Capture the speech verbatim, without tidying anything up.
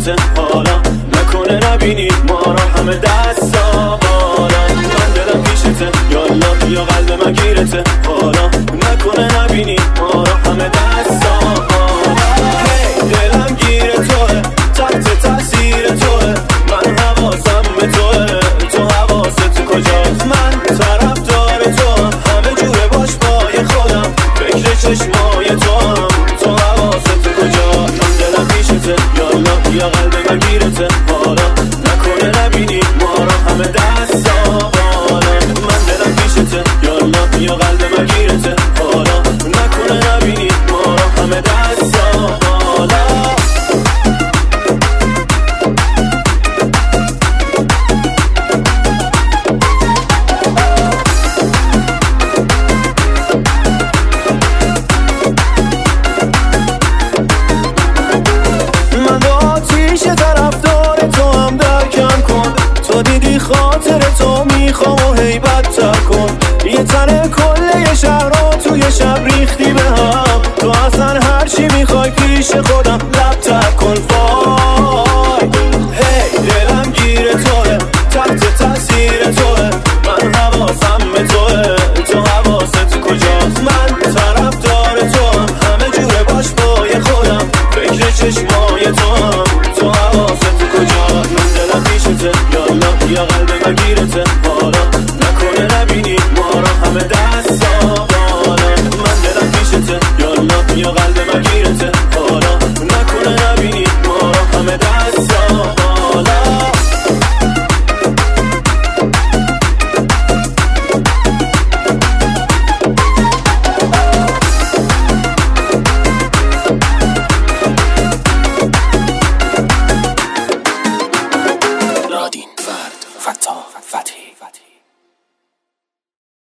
نگیرته حالا، نکنه نبینی ما را همه دستا بالا. من دلم پیشته یالا یا قلب من گیرته حالا، نکنه نبینی ما را همه دستا بالا. هی دلم گیر توه، تحت تاثیر توه، من حواسم به توه، تو حواست کجاست؟ من طرفدار توام، همه جوره باش پای خودم، فکر چشمای توام، تو حواست کجاست؟ من دلم پیشته یالا یا قلب من گیرته حالا، نکنه نبینی ما را همه دستا بالا. من دلم پیشته یالا یا قلب من گیرته حالا، نکنه نبینی ما را همه دستا بالا. طرفدار تو هم درکم کن، تو دیدی خاطر تو میخوام و هیبت تر کن. یه تنه کله شهر رو توی شب ریختی به هم، تو اصلا هرچی میخوای پیش خودم لب تر کن. وای هی دلم گیر توه، تحت تاثیر توه، من حواسم به توه، تو حواست کجاست؟ من طرفدار تو هم، همه جوره باش پای خودم، فکر چشمای تو هم، تو حواست کجاست؟ من دلم پیشته یالا یا قلب من گیرته حالا، نکنه نبینی ما را همه دستا بالا. من دلم پیشته یالا یا قلب من گیرته حالا، نکنه نبینی ما را همه دستا بالا. رادین فرد فتاح فتحی